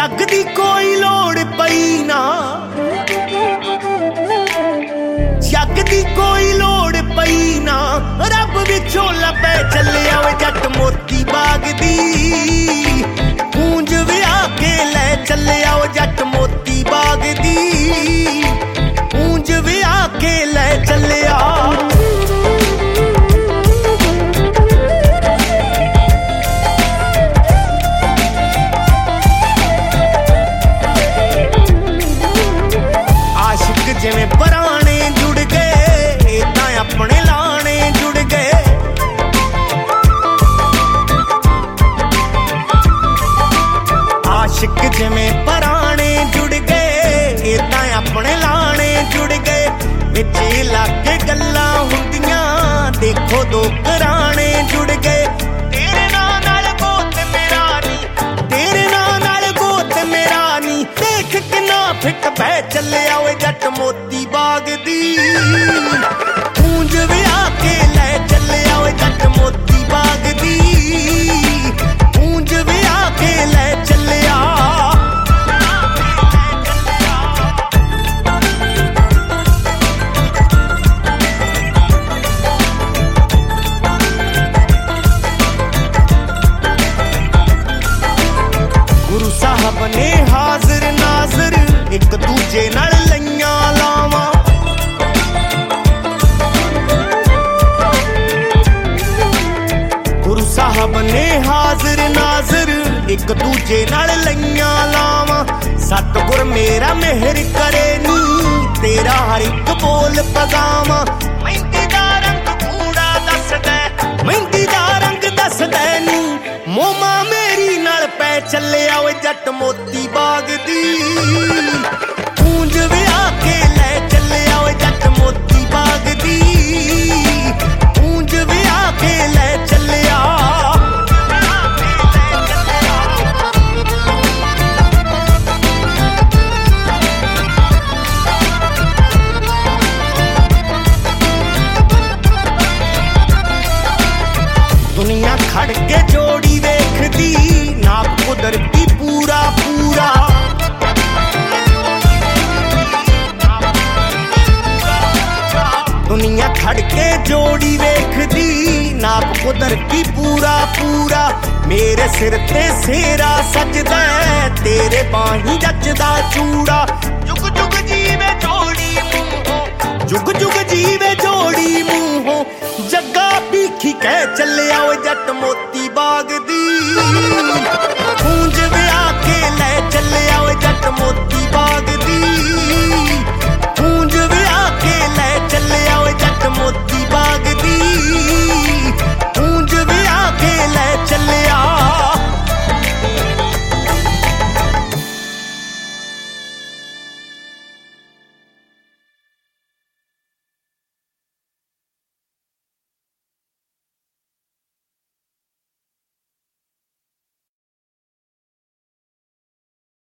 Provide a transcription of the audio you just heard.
जग दी कोई लोड़ पई ना, जग दी कोई लोड़ पई ना, रब विचों लपै चलिया वे जट मोती बाग दी। गूंज विया के लै चलिया वे जट मोती बाग दी, गूंज विया के लै चलिया। जिवें पराने जुड़ गए इदां अपने लाने जुड़ गए, आशिक जिवें पराने जुड़ गए इदां अपने लाने जुड़ गए। विच इलाके गल्लां हुंदियां देखो दो घराने जुड़ गए। तेरे नाल गोत मेरा नी, तेरे नाल गोत मेरा नी, देख किन्ना फिट पै चलिया वे जट मोती बाग दी। गूंज विया के लै चलिया वे जट मोती बाग दी, गूंज विया के लै चलिया। गुरु साहब ने हाजिर नाजिर एक दूजे नाल लईयां लावां, गुरु साहब ने हाजिर नाजिर एक दूजे नाल लईयां लावां। सतगुर मेरा मेहर करे नी, तेरा हर एक बोल पगावां। मेहंदी दा रंग कूड़ा दसदा, मेहंदी दा रंग दसदा नी, मोमा मेरी नाल पै चलिया वे जट मोती बाग दी। गूंज विया के लै चलिया वे जट मोती बाग दी, गूंज विया के लै चलिया। दुनिया खड़ के जोड़ी देखदी, नाप कुदरती पूरा पूरा। दुनिया खड़ के जोड़ी देखदी, नाप कुदरती पूरा पूरा। मेरे सिर ते सेरा सजदा, तेरे बाहीं जचदा चूड़ा। जुग जुग जीवे जोड़ी मूंहों, जुग जुग जीवे जोड़ी मूंहों, जग्गा भीखी कह चलिया वे जट मोती बाग दी।